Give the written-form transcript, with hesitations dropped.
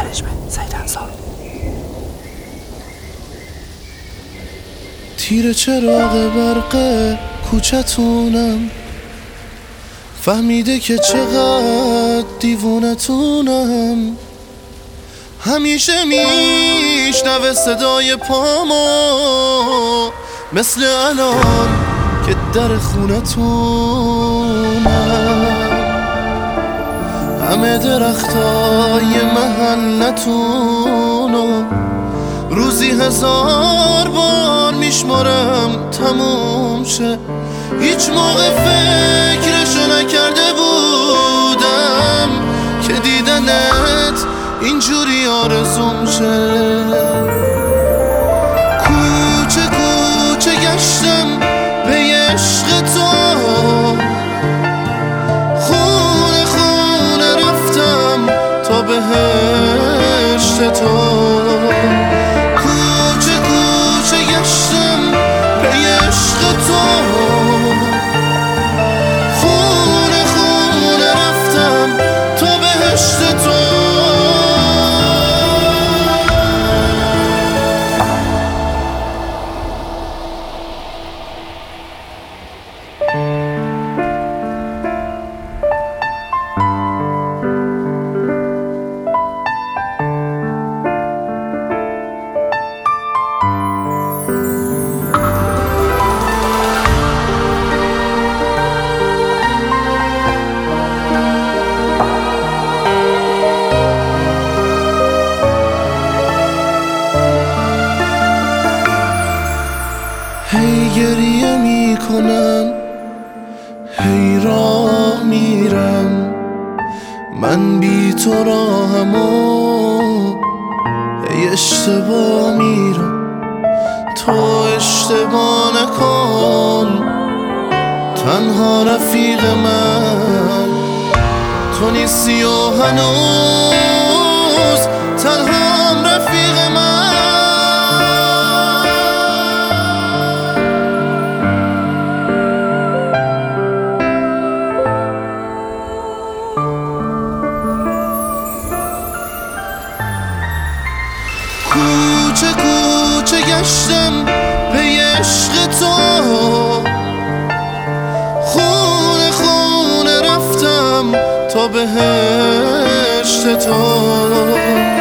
منیجمنت سعید انصار. تیر چراغ برق کوچتونم، فهمیده که چقدر دیوونتونم. همیشه میشنوه صدای پامو، مثل الان که در خونتونم. همه درختای محلتونو روزی 1000 بار میشمارم تموم شه. هیچ موقع فکرشو نکرده بودم که دیدنت اینجوری آرزوم شه. کوچه کوچه گشتم به عشق تو، خونه خونه رفتم تا بهشت تو. کوچه کوچه گشتم به عشق تو، خونه خونه رفتم تا بهشت تو. هی گریه میکنم، هی راه میرم، من بی تو راهمو هی اشتباه میرم. تو اشتباه نکن، تنها رفیق من تو نیستی و هنوز تنها رفیق من. کوچه کوچه گشتم به عشق تو، خونه خونه رفتم تا بهشت تو.